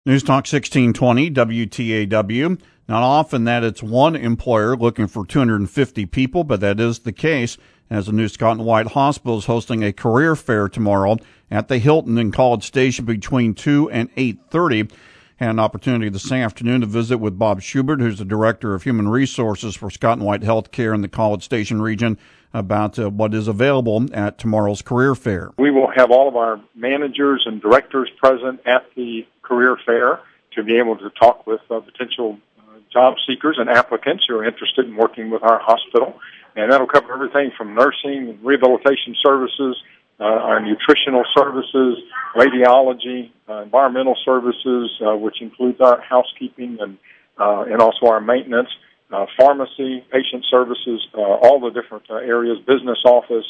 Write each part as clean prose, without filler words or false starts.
News Talk 1620 WTAW. Not often that it's one employer looking for 250 people, but that is the case as the new Scott & White Hospital is hosting a career fair tomorrow at the Hilton in College Station between 2 and 8:30. Had an opportunity this afternoon to visit with Bob Schubert, who's the Director of Human Resources for Scott & White Healthcare in the College Station region, about what is available at tomorrow's career fair. We will have all of our managers and directors present at the career fair to be able to talk with potential job seekers and applicants who are interested in working with our hospital. And that'll cover everything from nursing and rehabilitation services, our nutritional services, radiology, environmental services, which includes our housekeeping and also our maintenance, pharmacy, patient services, all the different areas, business office,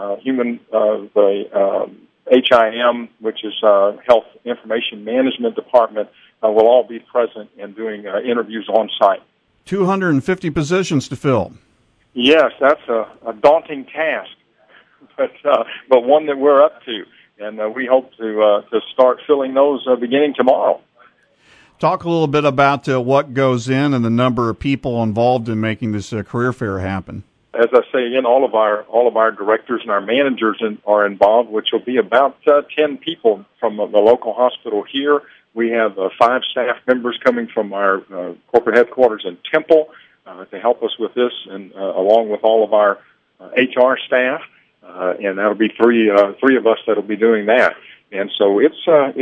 the HIM, which is Health Information Management Department, will all be present and doing interviews on site. 250 positions to fill. Yes, that's a daunting task, but one that we're up to, and we hope to start filling those beginning tomorrow. Talk a little bit about what goes in and the number of people involved in making this career fair happen. As I say again, all of our directors and our managers are involved, which will be about 10 people from the local hospital here. We have 5 staff members coming from our corporate headquarters in Temple to help us with this, and along with all of our HR staff, and that'll be three of us that'll be doing that. And so it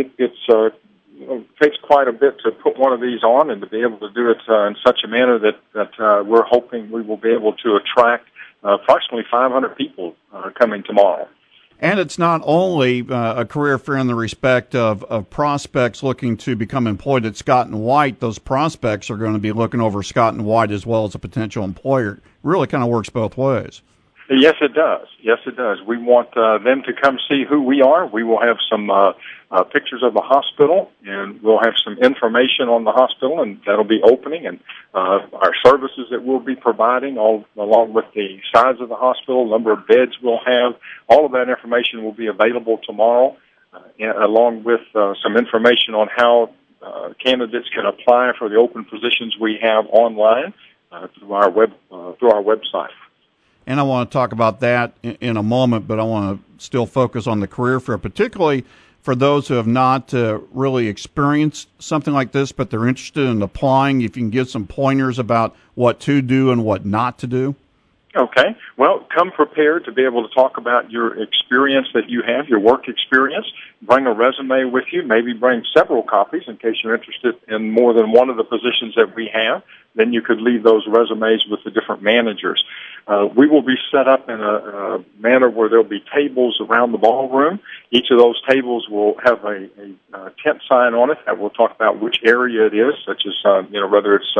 takes quite a bit to put one of these on, and to be able to do it in such a manner that we're hoping we will be able to attract approximately 500 people coming tomorrow. And it's not only a career fair in the respect of prospects looking to become employed at Scott & White. Those prospects are going to be looking over Scott & White as well as a potential employer. It really kind of works both ways. Yes, it does. Yes, it does. We want them to come see who we are. We will have some pictures of the hospital, and we'll have some information on the hospital, and that'll be opening, and our services that we'll be providing, all along with the size of the hospital, number of beds we'll have. All of that information will be available tomorrow, along with some information on how candidates can apply for the open positions we have online through our website. And I want to talk about that in a moment, but I want to still focus on the career fair, particularly for those who have not really experienced something like this, but they're interested in applying. If you can give some pointers about what to do and what not to do. Okay. Well, come prepared to be able to talk about your experience that you have, your work experience. Bring a resume with you. Maybe bring several copies in case you're interested in more than one of the positions that we have. Then you could leave those resumes with the different managers. We will be set up in a manner where there'll be tables around the ballroom. Each of those tables will have a tent sign on it that will talk about which area it is, such as whether it's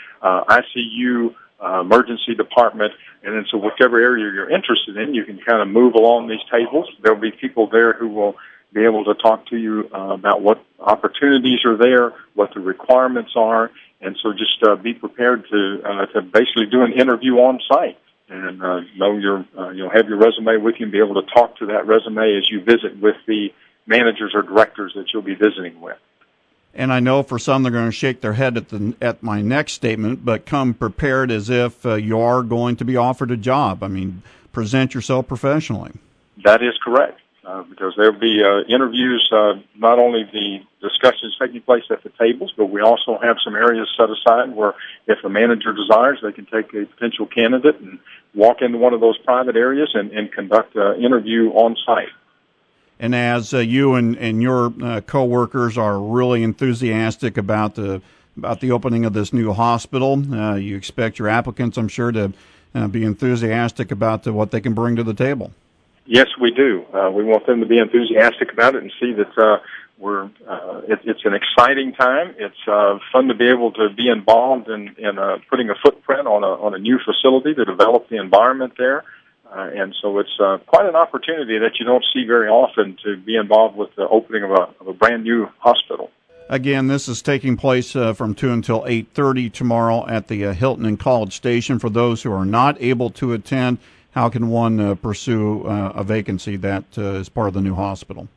ICU, emergency department, and then so whichever area you're interested in, you can kind of move along these tables. There'll be people there who will be able to talk to you about what opportunities are there, what the requirements are, and so just be prepared to basically do an interview on site, and you'll have your resume with you and be able to talk to that resume as you visit with the managers or directors that you'll be visiting with. And I know for some they're going to shake their head at my next statement, but come prepared as if you are going to be offered a job. I mean, present yourself professionally. That is correct, because there will be interviews, not only the discussions taking place at the tables, but we also have some areas set aside where if a manager desires, they can take a potential candidate and walk into one of those private areas and conduct an interview on site. And as you and your coworkers are really enthusiastic about the opening of this new hospital, you expect your applicants, I'm sure, to be enthusiastic about what they can bring to the table. Yes, we do. We want them to be enthusiastic about it and see that it's an exciting time. It's fun to be able to be involved in putting a footprint on a new facility to develop the environment there. And so it's quite an opportunity that you don't see very often, to be involved with the opening of a brand new hospital. Again, this is taking place from 2 until 8:30 tomorrow at the Hilton in College Station. For those who are not able to attend, how can one pursue a vacancy that is part of the new hospital?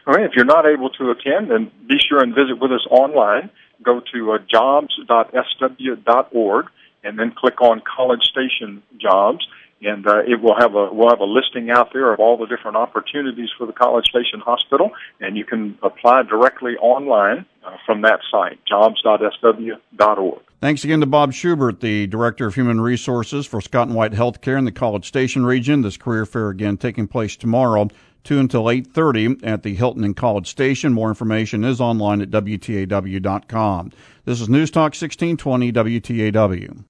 All right, if you're not able to attend, then be sure and visit with us online. Go to jobs.sw.org and then click on College Station Jobs, and we'll have a listing out there of all the different opportunities for the College Station Hospital, and you can apply directly online from that site, jobs.sw.org. Thanks again to Bob Schubert, the Director of Human Resources for Scott & White Healthcare in the College Station region. This career fair again taking place tomorrow, 2 until 8:30 at the Hilton in College Station. More information is online at WTAW.com. This is News Talk 1620 WTAW.